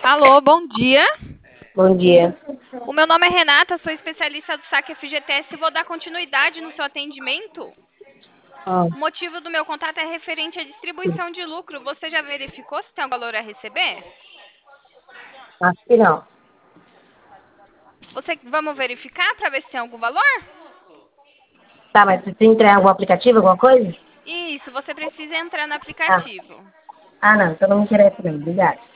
Alô, bom dia. Bom dia. O meu nome é Renata, sou especialista do saque FGTS e vou dar continuidade no seu atendimento. Ah, O motivo do meu contato é referente à distribuição de lucro. Você já verificou se tem algum valor a receber? acho que não. Vamos verificar para ver se tem algum valor? Tá, mas precisa entrar em algum aplicativo, alguma coisa? Isso, você precisa entrar no Ah, aplicativo. não, então não me interessa não, obrigada.